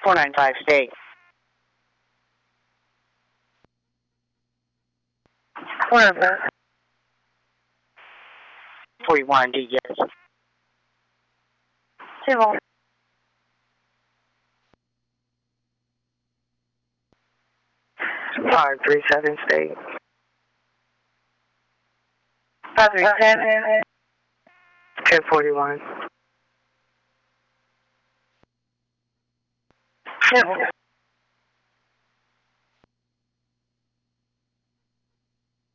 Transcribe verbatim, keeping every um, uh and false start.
four nine five, stay. four nine five. forty-one, D, yes. Civil. five three seven, stay. five three seven. ten forty-one. Civil.